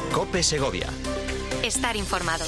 COPE Segovia. Estar informado.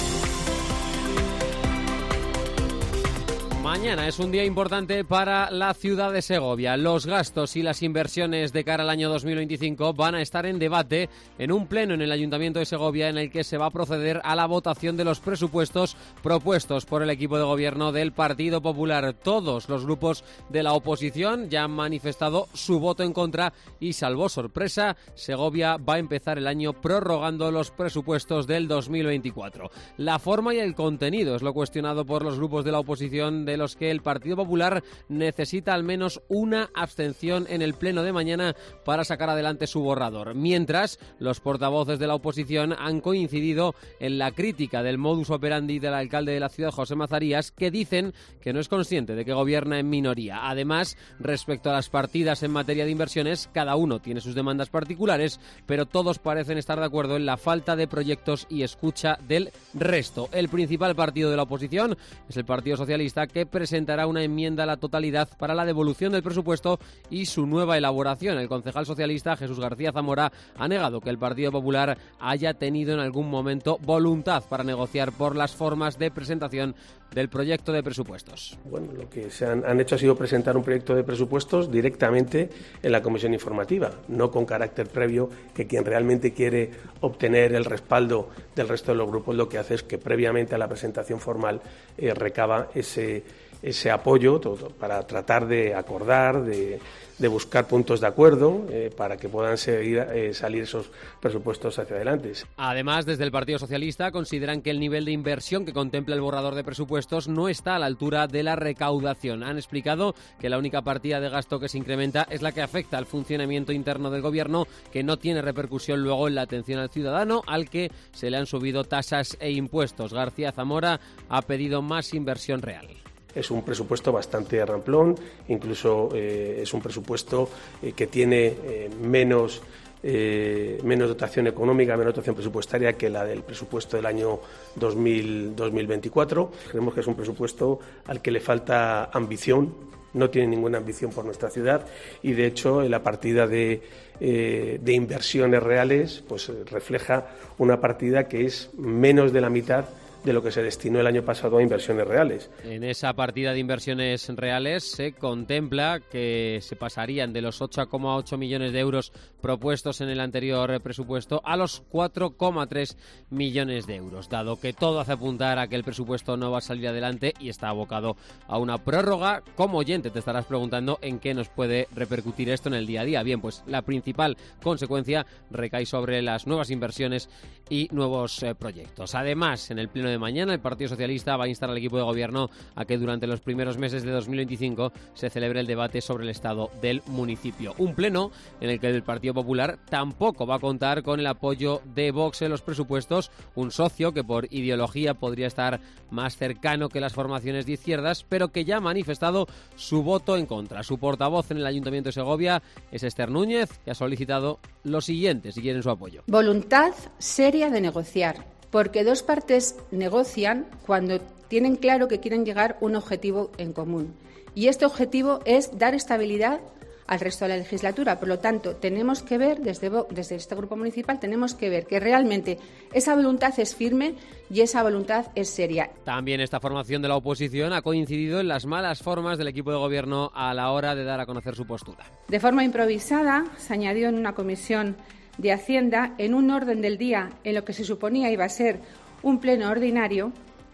Mañana es un día importante para la ciudad de Segovia. Los gastos y las inversiones de cara al año 2025 van a estar en debate en un pleno en el Ayuntamiento de Segovia en el que se va a proceder a la votación de los presupuestos propuestos por el equipo de gobierno del Partido Popular. Todos los grupos de la oposición ya han manifestado su voto en contra y, salvo sorpresa, Segovia va a empezar el año prorrogando los presupuestos del 2024. La forma y el contenido es lo cuestionado por los grupos de la oposición, de los que el Partido Popular necesita al menos una abstención en el pleno de mañana para sacar adelante su borrador. Mientras, los portavoces de la oposición han coincidido en la crítica del modus operandi del alcalde de la ciudad, José Mazarías, que dicen que no es consciente de que gobierna en minoría. Además, respecto a las partidas en materia de inversiones, cada uno tiene sus demandas particulares, pero todos parecen estar de acuerdo en la falta de proyectos y escucha del resto. El principal partido de la oposición es el Partido Socialista, que presentará una enmienda a la totalidad para la devolución del presupuesto y su nueva elaboración. El concejal socialista Jesús García Zamora ha negado que el Partido Popular haya tenido en algún momento voluntad para negociar por las formas de presentación del proyecto de presupuestos. Bueno, lo que se han hecho ha sido presentar un proyecto de presupuestos directamente en la comisión informativa, no con carácter previo, que quien realmente quiere obtener el respaldo del resto de los grupos lo que hace es que previamente a la presentación formal recaba ese apoyo para tratar de acordar, de buscar puntos de acuerdo para que puedan salir esos presupuestos hacia adelante. Además, desde el Partido Socialista consideran que el nivel de inversión que contempla el borrador de presupuestos no está a la altura de la recaudación. Han explicado que la única partida de gasto que se incrementa es la que afecta al funcionamiento interno del gobierno, que no tiene repercusión luego en la atención al ciudadano, al que se le han subido tasas e impuestos. García Zamora ha pedido más inversión real. Es un presupuesto bastante ramplón, incluso es un presupuesto que tiene menos dotación económica, menos dotación presupuestaria que la del presupuesto del año 2024. Creemos que es un presupuesto al que le falta ambición, no tiene ninguna ambición por nuestra ciudad y, de hecho, en la partida de inversiones reales pues refleja una partida que es menos de la mitad de lo que se destinó el año pasado a inversiones reales. En esa partida de inversiones reales se contempla que se pasarían de los 8,8 millones de euros propuestos en el anterior presupuesto a los 4,3 millones de euros, dado que todo hace apuntar a que el presupuesto no va a salir adelante y está abocado a una prórroga. Como oyente te estarás preguntando en qué nos puede repercutir esto en el día a día. Bien, pues la principal consecuencia recae sobre las nuevas inversiones y nuevos proyectos. Además, en el pleno de mañana, el Partido Socialista va a instar al equipo de gobierno a que durante los primeros meses de 2025 se celebre el debate sobre el estado del municipio. Un pleno en el que el Partido Popular tampoco va a contar con el apoyo de Vox en los presupuestos, un socio que por ideología podría estar más cercano que las formaciones de izquierdas, pero que ya ha manifestado su voto en contra. Su portavoz en el Ayuntamiento de Segovia es Esther Núñez, que ha solicitado lo siguiente si quieren su apoyo. Voluntad seria de negociar. Porque dos partes negocian cuando tienen claro que quieren llegar a un objetivo en común. Y este objetivo es dar estabilidad al resto de la legislatura. Por lo tanto, tenemos que ver, desde este grupo municipal, tenemos que ver que realmente esa voluntad es firme y esa voluntad es seria. También esta formación de la oposición ha coincidido en las malas formas del equipo de gobierno a la hora de dar a conocer su postura. De forma improvisada, se añadió en una comisión de Hacienda, en un orden del día en lo que se suponía iba a ser un pleno ordinario,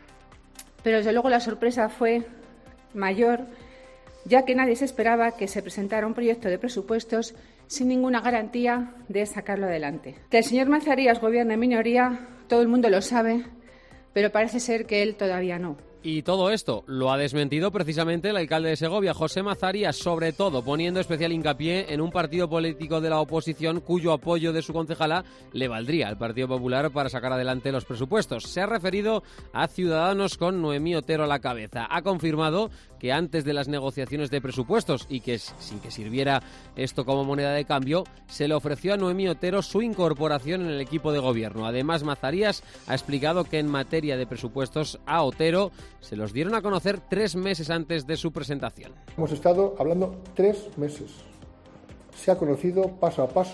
pero desde luego la sorpresa fue mayor, ya que nadie se esperaba que se presentara un proyecto de presupuestos sin ninguna garantía de sacarlo adelante. Que el señor Mazarías gobierna en minoría, todo el mundo lo sabe, pero parece ser que él todavía no. Y todo esto lo ha desmentido precisamente el alcalde de Segovia, José Mazarías, sobre todo poniendo especial hincapié en un partido político de la oposición cuyo apoyo de su concejala le valdría al Partido Popular para sacar adelante los presupuestos. Se ha referido a Ciudadanos con Noemí Otero a la cabeza. Ha confirmado que antes de las negociaciones de presupuestos y que sin que sirviera esto como moneda de cambio, se le ofreció a Noemí Otero su incorporación en el equipo de gobierno. Además, Mazarías ha explicado que en materia de presupuestos a Otero se los dieron a conocer 3 meses antes de su presentación. Hemos estado hablando 3 meses. Se ha conocido paso a paso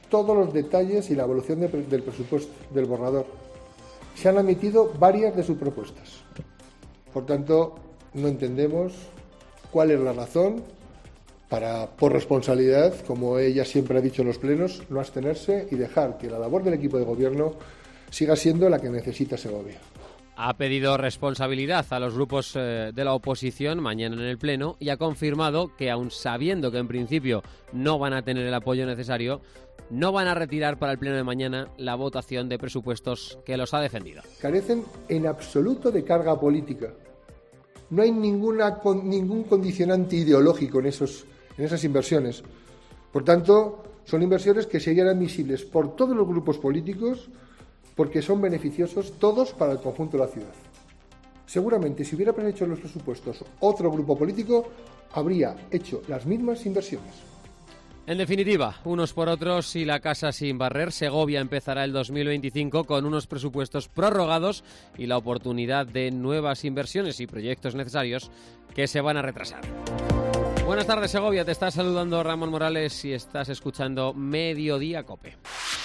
todos los detalles y la evolución del presupuesto, del borrador. Se han admitido varias de sus propuestas. Por tanto, no entendemos cuál es la razón para, por responsabilidad, como ella siempre ha dicho en los plenos, no abstenerse y dejar que la labor del equipo de gobierno siga siendo la que necesita Segovia. Ha pedido responsabilidad a los grupos de la oposición mañana en el Pleno y ha confirmado que, aun sabiendo que en principio no van a tener el apoyo necesario, no van a retirar para el Pleno de mañana la votación de presupuestos que los ha defendido. Carecen en absoluto de carga política. No hay ningún condicionante ideológico en esas inversiones. Por tanto, son inversiones que serían admisibles por todos los grupos políticos porque son beneficiosos todos para el conjunto de la ciudad. Seguramente, si hubiera hecho los presupuestos otro grupo político, habría hecho las mismas inversiones. En definitiva, unos por otros y la casa sin barrer, Segovia empezará el 2025 con unos presupuestos prorrogados y la oportunidad de nuevas inversiones y proyectos necesarios que se van a retrasar. Buenas tardes, Segovia. Te está saludando Ramón Morales y estás escuchando Mediodía COPE.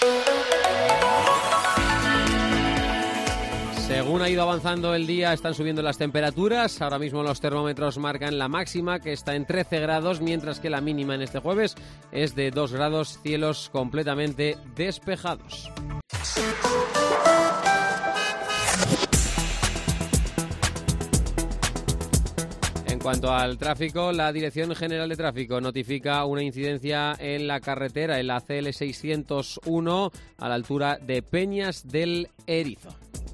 Según ha ido avanzando el día, están subiendo las temperaturas. Ahora mismo los termómetros marcan la máxima, que está en 13 grados, mientras que la mínima en este jueves es de 2 grados, cielos completamente despejados. En cuanto al tráfico, la Dirección General de Tráfico notifica una incidencia en la carretera, en la CL 601, a la altura de Peñas del Erizo.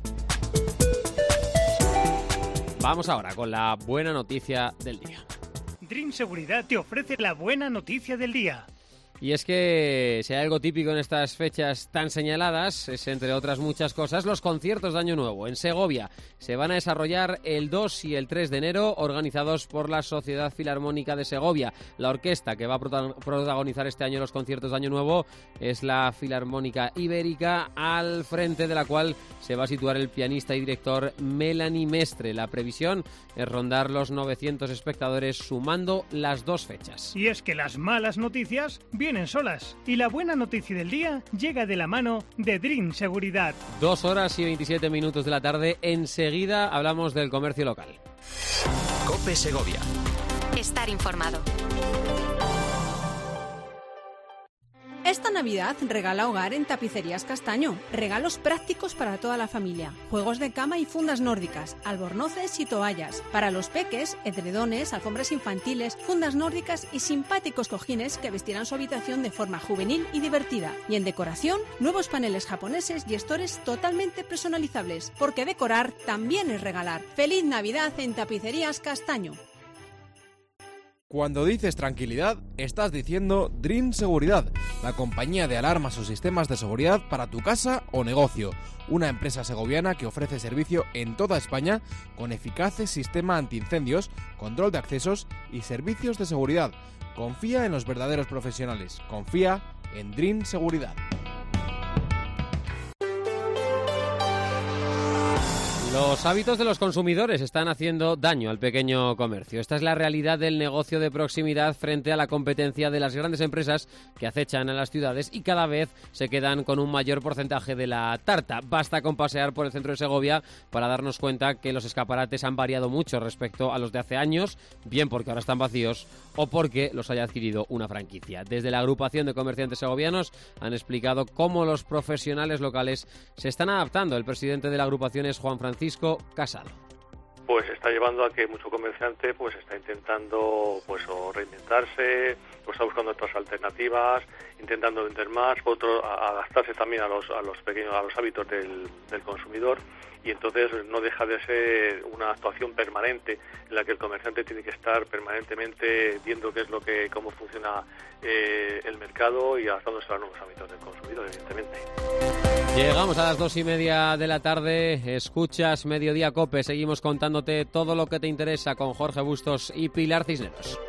Vamos ahora con la buena noticia del día. Dream Seguridad te ofrece la buena noticia del día. Y es que si hay algo típico en estas fechas tan señaladas, es, entre otras muchas cosas, los conciertos de Año Nuevo. En Segovia se van a desarrollar el 2 y el 3 de enero, organizados por la Sociedad Filarmónica de Segovia. La orquesta que va a protagonizar este año los conciertos de Año Nuevo es la Filarmónica Ibérica, al frente de la cual se va a situar el pianista y director Melanie Mestre. La previsión es rondar los 900 espectadores sumando las dos fechas. Y es que las malas noticias vienen solas y la buena noticia del día llega de la mano de Dream Seguridad. 2 horas y 27 minutos de la tarde. Enseguida hablamos del comercio local. COPE Segovia. Estar informado. Esta Navidad regala hogar en Tapicerías Castaño. Regalos prácticos para toda la familia. Juegos de cama y fundas nórdicas, albornoces y toallas. Para los peques, edredones, alfombras infantiles, fundas nórdicas y simpáticos cojines que vestirán su habitación de forma juvenil y divertida. Y en decoración, nuevos paneles japoneses y estores totalmente personalizables. Porque decorar también es regalar. ¡Feliz Navidad en Tapicerías Castaño! Cuando dices tranquilidad, estás diciendo Dream Seguridad, la compañía de alarmas o sistemas de seguridad para tu casa o negocio. Una empresa segoviana que ofrece servicio en toda España con eficaz sistema antiincendios, control de accesos y servicios de seguridad. Confía en los verdaderos profesionales. Confía en Dream Seguridad. Los hábitos de los consumidores están haciendo daño al pequeño comercio. Esta es la realidad del negocio de proximidad frente a la competencia de las grandes empresas que acechan a las ciudades y cada vez se quedan con un mayor porcentaje de la tarta. Basta con pasear por el centro de Segovia para darnos cuenta que los escaparates han variado mucho respecto a los de hace años, bien porque ahora están vacíos o porque los haya adquirido una franquicia. Desde la agrupación de comerciantes segovianos han explicado cómo los profesionales locales se están adaptando. El presidente de la agrupación es Juan Francisco Casado. Pues está llevando a que mucho comerciante pues está intentando pues o reinventarse, o está buscando otras alternativas, intentando vender más, otro adaptarse también a los pequeños, a los hábitos del consumidor, y entonces no deja de ser una actuación permanente en la que el comerciante tiene que estar permanentemente viendo cómo funciona el mercado y adaptándose a los nuevos hábitos del consumidor, evidentemente. Llegamos a las 2:30 de la tarde, escuchas Mediodía COPE, seguimos contándote todo lo que te interesa con Jorge Bustos y Pilar Cisneros.